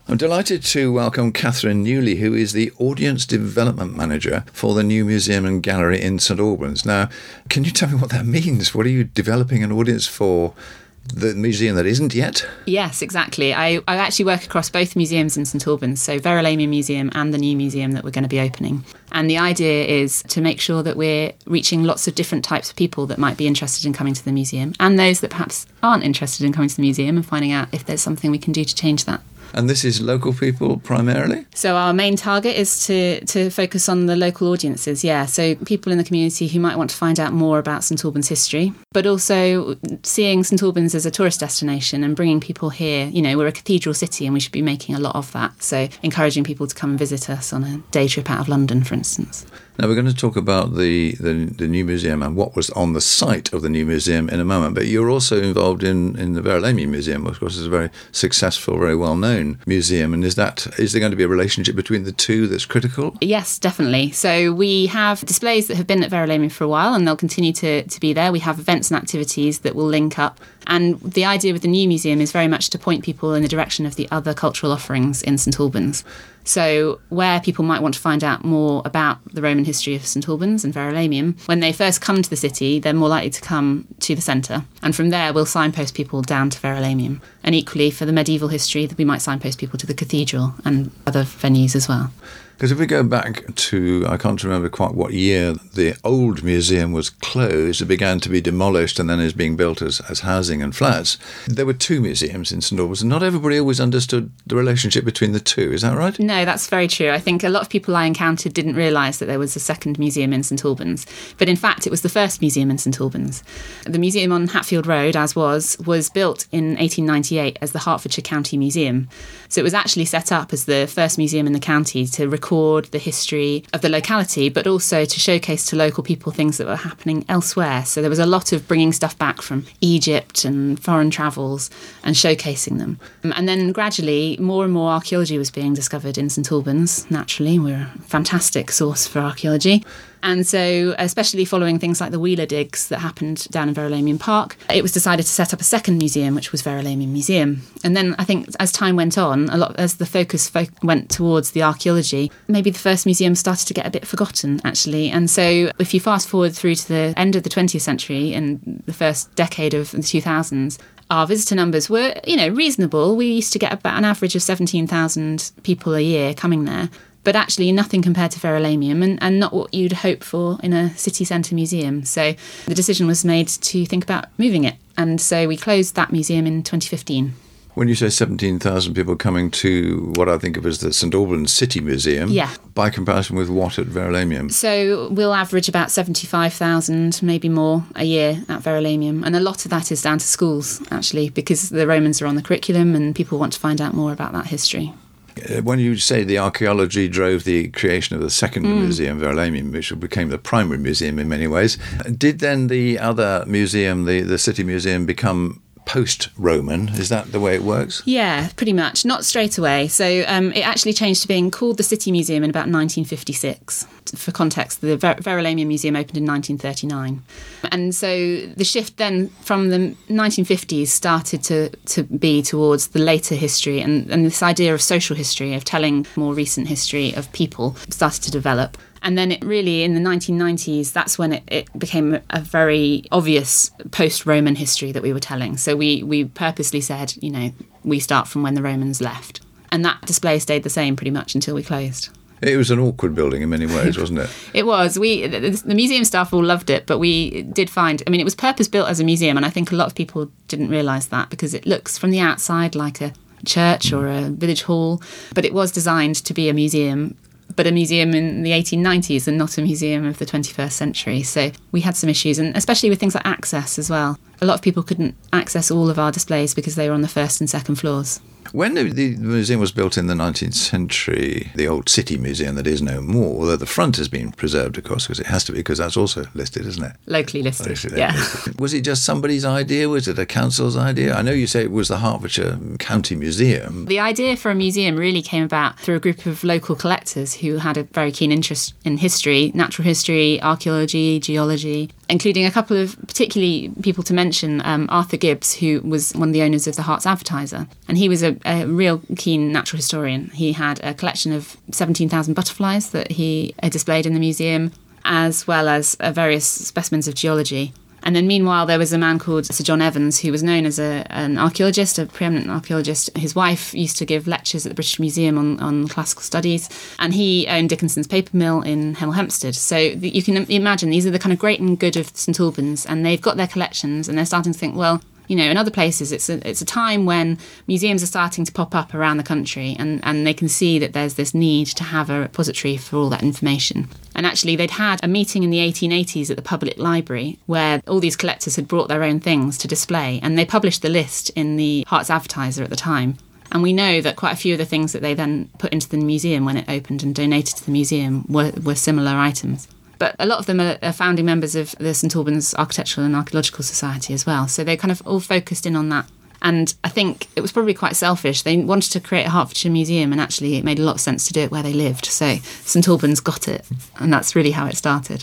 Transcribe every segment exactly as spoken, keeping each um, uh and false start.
I'm delighted to welcome Catherine Newley, who is the Audience Development Manager for the new Museum and Gallery in St Albans. Now, can you tell me what that means? What are you developing an audience for the museum that isn't yet? Yes, exactly. I, I actually work across both museums in St Albans, so Verulamium Museum and the new museum that we're going to be opening. And the idea is to make sure that we're reaching lots of different types of people that might be interested in coming to the museum, and those that perhaps aren't interested in coming to the museum, and finding out if there's something we can do to change that. And this is local people primarily? So our main target is to, to focus on the local audiences, yeah. So people in the community who might want to find out more about St Albans history, but also seeing St Albans as a tourist destination and bringing people here. You know, we're a cathedral city and we should be making a lot of that. So encouraging people to come and visit us on a day trip out of London, for instance. Now, we're going to talk about the, the, the new museum and what was on the site of the new museum in a moment, but you're also involved in, in the Verulamium Museum, which of course is a very successful, very well-known museum. And is that is there going to be a relationship between the two that's critical? Yes, definitely. So we have displays that have been at Verulamium for a while, and they'll continue to, to be there. We have events and activities that will link up. And the idea with the new museum is very much to point people in the direction of the other cultural offerings in St Albans. So where people might want to find out more about the Roman history of St Albans and Verulamium, when they first come to the city, they're more likely to come to the centre. And from there, we'll signpost people down to Verulamium. And equally, for the medieval history, we might signpost people to the cathedral and other venues as well. Because if we go back to, I can't remember quite what year, the old museum was closed, it began to be demolished and then is being built as, as housing and flats. There were two museums in St Albans, and not everybody always understood the relationship between the two. Is that right? No, that's very true. I think a lot of people I encountered didn't realise that there was a second museum in St Albans. But in fact, it was the first museum in St Albans. The museum on Hatfield Road, as was, was built in eighteen ninety-eight as the Hertfordshire County Museum. So it was actually set up as the first museum in the county to record the history of the locality, but also to showcase to local people things that were happening elsewhere. So there was a lot of bringing stuff back from Egypt and foreign travels and showcasing them. And then gradually, more and more archaeology was being discovered in St Albans. Naturally, we're a fantastic source for archaeology. And so, especially following things like the Wheeler digs that happened down in Verulamium Park, it was decided to set up a second museum, which was Verulamium Museum. And then I think as time went on, a lot as the focus fo- went towards the archaeology, maybe the first museum started to get a bit forgotten, actually. And so if you fast forward through to the end of the twentieth century and the first decade of the two thousands, our visitor numbers were, you know, reasonable. We used to get about an average of seventeen thousand people a year coming there. But actually nothing compared to Verulamium, and, and not what you'd hope for in a city centre museum. So the decision was made to think about moving it. And so we closed that museum in twenty fifteen. When you say seventeen thousand people coming to what I think of as the St Albans City Museum, yeah. By comparison with what at Verulamium? So we'll average about seventy-five thousand, maybe more, a year at Verulamium. And a lot of that is down to schools, actually, because the Romans are on the curriculum and people want to find out more about that history. When you say the archaeology drove the creation of the second mm. museum, Verulamium, which became the primary museum in many ways, did then the other museum, the, the City Museum, become post-Roman? Is that the way it works? Yeah, pretty much. Not straight away. So um, it actually changed to being called the City Museum in about nineteen fifty-six. For context, the Ver- Verulamium Museum opened in nineteen thirty-nine. And so the shift then from the nineteen fifties started to, to be towards the later history, and, and this idea of social history, of telling more recent history of people, started to develop. And then it really, in the nineteen nineties, that's when it, it became a very obvious post-Roman history that we were telling. So we, we purposely said, you know, we start from when the Romans left. And that display stayed the same pretty much until we closed. It was an awkward building in many ways, wasn't it? It was. We the, the museum staff all loved it, but we did find, I mean, it was purpose-built as a museum, and I think a lot of people didn't realise that, because it looks from the outside like a church or a village hall, but it was designed to be a museum, but a museum in the eighteen nineties and not a museum of the twenty-first century. So we had some issues, and especially with things like access as well. A lot of people couldn't access all of our displays because they were on the first and second floors. When the, the museum was built in the nineteenth century, the old City Museum that is no more, although the front has been preserved, of course, because it has to be, because that's also listed, isn't it? Locally listed, Locally yeah. listed. Was it just somebody's idea? Was it a council's idea? I know you say it was the Hertfordshire County Museum. The idea for a museum really came about through a group of local collectors who had a very keen interest in history, natural history, archaeology, geology. including a couple of particularly people to mention, um, Arthur Gibbs, who was one of the owners of the Herts Advertiser. And he was a, a real keen natural historian. He had a collection of seventeen thousand butterflies that he uh, displayed in the museum, as well as uh, various specimens of geology. And then meanwhile, there was a man called Sir John Evans, who was known as a, an archaeologist, a preeminent archaeologist. His wife used to give lectures at the British Museum on, on classical studies, and he owned Dickinson's paper mill in Hemel Hempstead. So you can imagine these are the kind of great and good of St Albans, and they've got their collections, and they're starting to think, well, you know, in other places, it's a, it's a time when museums are starting to pop up around the country, and, and they can see that there's this need to have a repository for all that information. And actually, they'd had a meeting in the eighteen eighties at the Public Library where all these collectors had brought their own things to display, and they published the list in the Herts Advertiser at the time. And we know that quite a few of the things that they then put into the museum when it opened and donated to the museum were, were similar items. But a lot of them are, are founding members of the St Albans Architectural and Archaeological Society as well. So they kind of all focused in on that. And I think it was probably quite selfish. They wanted to create a Hertfordshire museum, and actually it made a lot of sense to do it where they lived. So St Albans got it, and that's really how it started.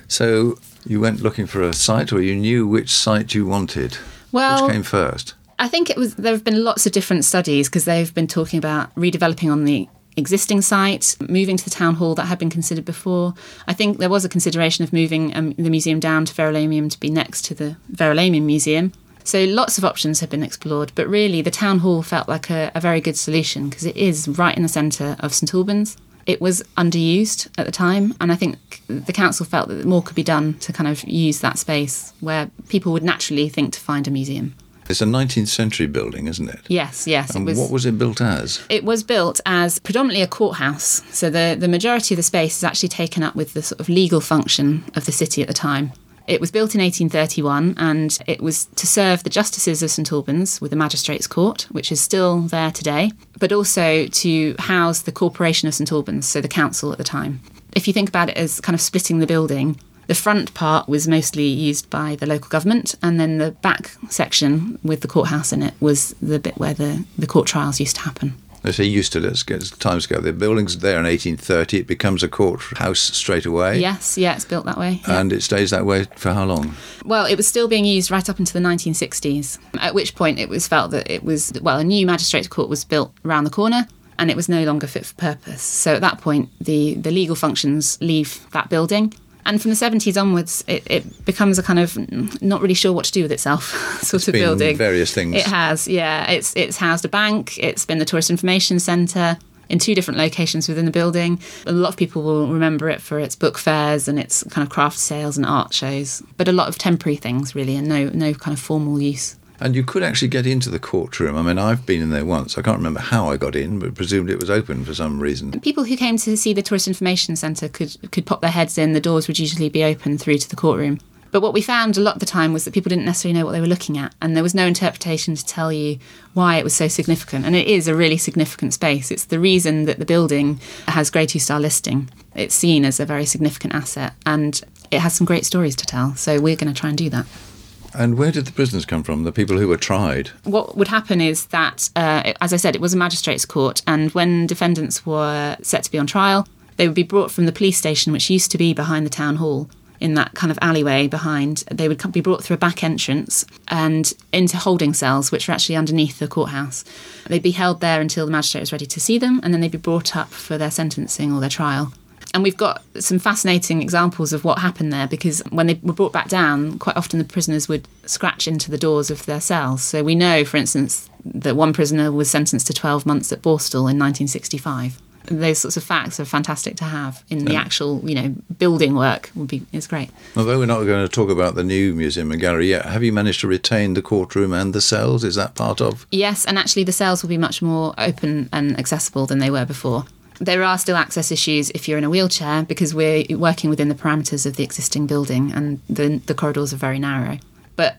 So you went looking for a site, or you knew which site you wanted? Well, which came first? I think it was. There have been lots of different studies because they've been talking about redeveloping on the existing site, moving to the town hall. That had been considered before. I think there was a consideration of moving um, the museum down to Verulamium to be next to the Verulamium Museum. So lots of options have been explored, but really the town hall felt like a, a very good solution because it is right in the centre of St Albans. It was underused at the time, and I think the council felt that more could be done to kind of use that space where people would naturally think to find a museum. It's a nineteenth century building, isn't it? Yes, yes. And it was, what was it built as? It was built as predominantly a courthouse. So the, the majority of the space is actually taken up with the sort of legal function of the city at the time. It was built in eighteen thirty-one, and it was to serve the justices of St Albans with the Magistrates' Court, which is still there today, but also to house the Corporation of St Albans, so the council at the time. If you think about it as kind of splitting the building, the front part was mostly used by the local government, and then the back section with the courthouse in it was the bit where the, the court trials used to happen. They say used to, let's get time scale. The building's there in eighteen thirty, it becomes a courthouse straight away. Yes, yeah, it's built that way. Yeah. And it stays that way for how long? Well, it was still being used right up into the nineteen sixties, at which point it was felt that it was, well, a new magistrates' court was built around the corner, and it was no longer fit for purpose. So at that point, the, the legal functions leave that building. And from the seventies onwards, it, it becomes a kind of not really sure what to do with itself sort it's of been building. Various things. It has, yeah. It's it's housed a bank. It's been the Tourist Information Centre in two different locations within the building. A lot of people will remember it for its book fairs and its kind of craft sales and art shows, but a lot of temporary things really, and no no kind of formal use. And you could actually get into the courtroom. I mean, I've been in there once. I can't remember how I got in, but presumed it was open for some reason. People who came to see the Tourist Information Centre could could pop their heads in. The doors would usually be open through to the courtroom. But what we found a lot of the time was that people didn't necessarily know what they were looking at, and there was no interpretation to tell you why it was so significant. And it is a really significant space. It's the reason that the building has Grade two star listing. It's seen as a very significant asset, and it has some great stories to tell. So we're going to try and do that. And where did the prisoners come from, the people who were tried? What would happen is that, uh, as I said, it was a magistrates' court, and when defendants were set to be on trial, they would be brought from the police station, which used to be behind the town hall, in that kind of alleyway behind. They would be brought through a back entrance and into holding cells, which were actually underneath the courthouse. They'd be held there until the magistrate was ready to see them, and then they'd be brought up for their sentencing or their trial. And we've got some fascinating examples of what happened there, because when they were brought back down, quite often the prisoners would scratch into the doors of their cells. So we know, for instance, that one prisoner was sentenced to twelve months at Borstal in nineteen sixty-five. Those sorts of facts are fantastic to have in the actual, you know, building work. Would be it's great. Although we're not going to talk about the new museum and gallery yet, have you managed to retain the courtroom and the cells? Is that part of? Yes, and actually the cells will be much more open and accessible than they were before. There are still access issues if you're in a wheelchair, because we're working within the parameters of the existing building, and the the corridors are very narrow. But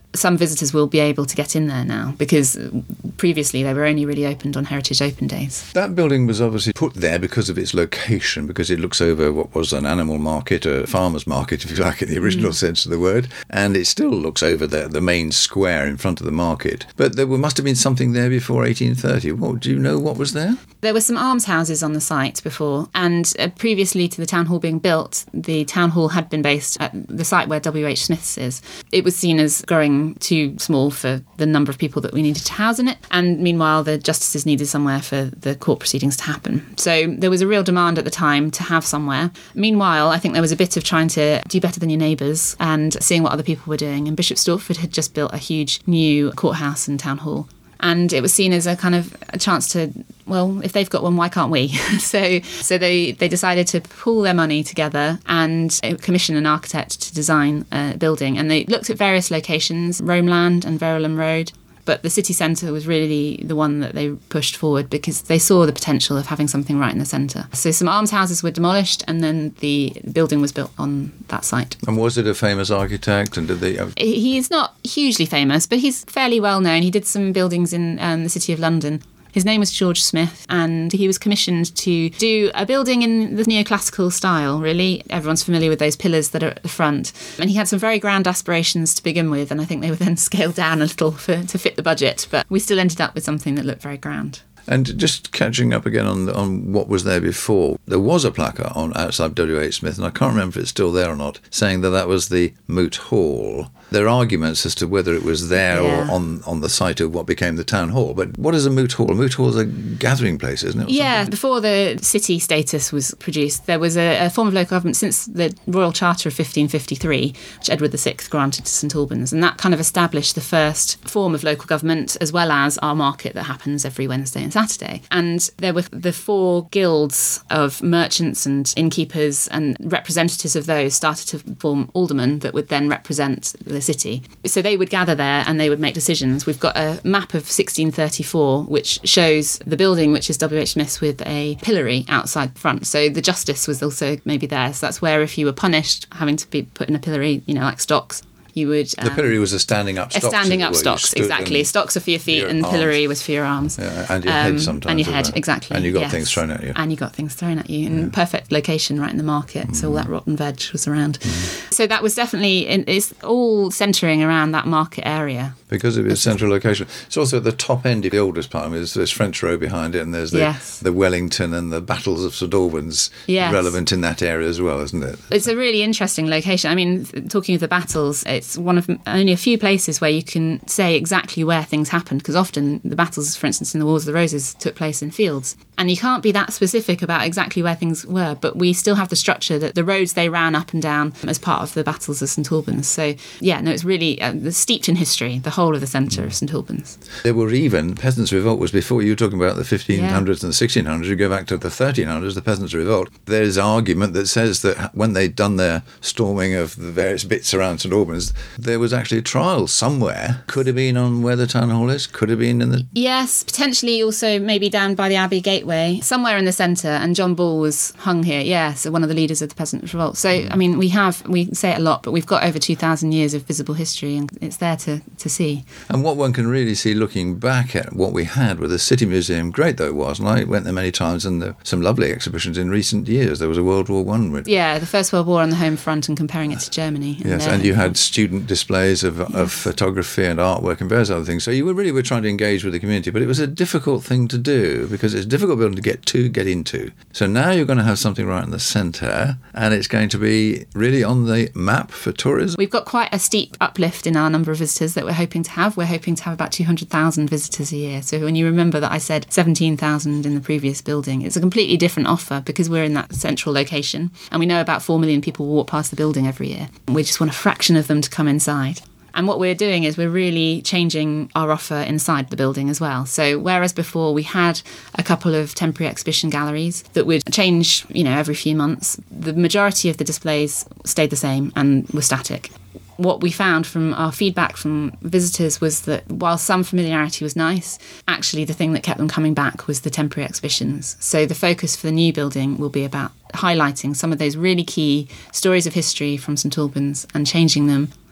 some visitors will be able to get in there now, because previously they were only really opened on Heritage Open Days. That building was obviously put there because of its location, because it looks over what was an animal market, a farmer's market, if you like, in the original mm. sense of the word, and it still looks over the, the main square in front of the market. But there must have been something there before eighteen thirty. What, do you know what was there? There were some almshouses on the site before, and uh, previously to the town hall being built, the town hall had been based at the site where W H Smith's is. It was seen as growing too small for the number of people that we needed to house in it, and meanwhile the justices needed somewhere for the court proceedings to happen. So there was a real demand at the time to have somewhere. Meanwhile, I think there was a bit of trying to do better than your neighbours and seeing what other people were doing, and Bishop Stortford had just built a huge new courthouse and town hall. And it was seen as a kind of a chance to, well, if they've got one, why can't we? so so they, they decided to pool their money together and commission an architect to design a building. And they looked at various locations, Romeland and Verulam Road. But the city centre was really the one that they pushed forward because they saw the potential of having something right in the centre. So some almshouses were demolished and then the building was built on that site. And was it a famous architect? And did they have... He's not hugely famous, but he's fairly well known. He did some buildings in um, the City of London. His name was George Smith, and he was commissioned to do a building in the neoclassical style, really. Everyone's familiar with those pillars that are at the front. And he had some very grand aspirations to begin with, and I think they were then scaled down a little for, to fit the budget. But we still ended up with something that looked very grand. And just catching up again on on what was there before, there was a placard on outside W H Smith, and I can't remember if it's still there or not, saying that that was the Moot Hall. There are arguments as to whether it was there yeah. or on, on the site of what became the town hall. But what is a moot hall? A moot hall is a gathering place, isn't it? Yeah, before the city status was produced, there was a, a form of local government since the Royal Charter of fifteen fifty-three, which Edward the Sixth granted to St Albans. And that kind of established the first form of local government, as well as our market that happens every Wednesday and Saturday. And there were the four guilds of merchants and innkeepers, and representatives of those started to form aldermen that would then represent the city. So they would gather there and they would make decisions. We've got a map of sixteen thirty-four which shows the building, which is W H Smith's, with a pillory outside the front. So the justice was also maybe there. So that's where if you were punished having to be put in a pillory, you know, like stocks, you would... Um, the pillory was a standing up stocks. A standing up stocks, exactly. Stocks are for your feet your and arms. Pillory was for your arms. Yeah, and your head um, sometimes. And your head, that. exactly. And you got yes. things thrown at you. And you got things thrown at you in yeah. perfect location right in the market. Mm. So all that rotten veg was around. Mm. So that was definitely... It's all centring around that market area. Because of its central location. It's also at the top end of the oldest part. I mean, there's, there's French Row behind it, and there's the, yes. the Wellington and the battles of St Albans yes. relevant in that area as well, isn't it? It's a really interesting location. I mean, talking of the battles, it's one of only a few places where you can say exactly where things happened, because often the battles, for instance, in the Wars of the Roses, took place in fields. And you can't be that specific about exactly where things were, but we still have the structure that the roads they ran up and down as part of the battles of St Albans. So, yeah, no, it's really uh, steeped in history, the whole of the centre of St Albans. There were even, Peasants' Revolt was before you were talking about the fifteen hundreds yeah. and the sixteen hundreds, you go back to the thirteen hundreds, the Peasants' Revolt. There's argument that says that when they'd done their storming of the various bits around St Albans, there was actually a trial somewhere. Could have been on where the town hall is, could have been in the... Yes, potentially also maybe down by the Abbey Gateway, somewhere in the centre, and John Ball was hung here, yeah, so one of the leaders of the Peasants' Revolt. So, mm. I mean, we have, we say it a lot, but we've got over two thousand years of visible history, and it's there to, to see. And what one can really see looking back at what we had with the City Museum, great though it was, and I went there many times, and there were some lovely exhibitions in recent years. There was a World War One. With yeah, the First World War on the home front and comparing it to Germany. And yes, and you had student displays of, yes. of photography and artwork and various other things. So you were really were trying to engage with the community, but it was a difficult thing to do because it's a difficult building to get to, get into. So now you're going to have something right in the centre, and it's going to be really on the map for tourism. We've got quite a steep uplift in our number of visitors that we're hoping to have. We're hoping to have about two hundred thousand visitors a year. So when you remember that I said seventeen thousand in the previous building, it's a completely different offer because we're in that central location, and we know about four million people walk past the building every year. We just want a fraction of them to come inside. And what we're doing is we're really changing our offer inside the building as well. So whereas before we had a couple of temporary exhibition galleries that would change, you know, every few months, the majority of the displays stayed the same and were static. What we found from our feedback from visitors was that while some familiarity was nice, actually the thing that kept them coming back was the temporary exhibitions. So the focus for the new building will be about highlighting some of those really key stories of history from St Albans and changing them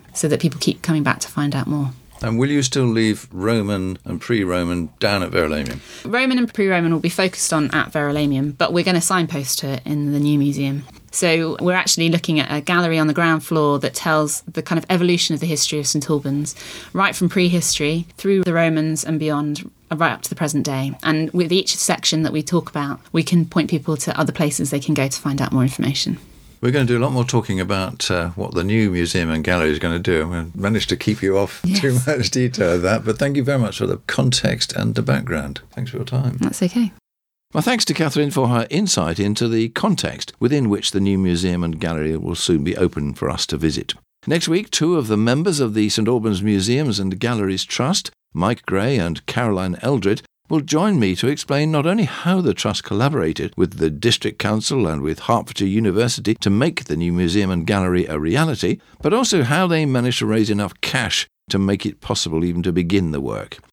so that people keep coming back to find out more. And will you still leave Roman and pre-Roman down at Verulamium? Roman and pre-Roman will be focused on at Verulamium, but we're going to signpost to it in the new museum. So we're actually looking at a gallery on the ground floor that tells the kind of evolution of the history of St Albans, right from prehistory through the Romans and beyond, right up to the present day. And with each section that we talk about, we can point people to other places they can go to find out more information. We're going to do a lot more talking about uh, what the new museum and gallery is going to do. We managed to keep you off yes. too much detail of that, but thank you very much for the context and the background. Thanks for your time. That's okay. Well, thanks to Catherine for her insight into the context within which the new museum and gallery will soon be open for us to visit. Next week, two of the members of the St Albans Museums and Galleries Trust, Mike Gray and Caroline Eldred, will join me to explain not only how the Trust collaborated with the District Council and with Hertfordshire University to make the new museum and gallery a reality, but also how they managed to raise enough cash to make it possible even to begin the work.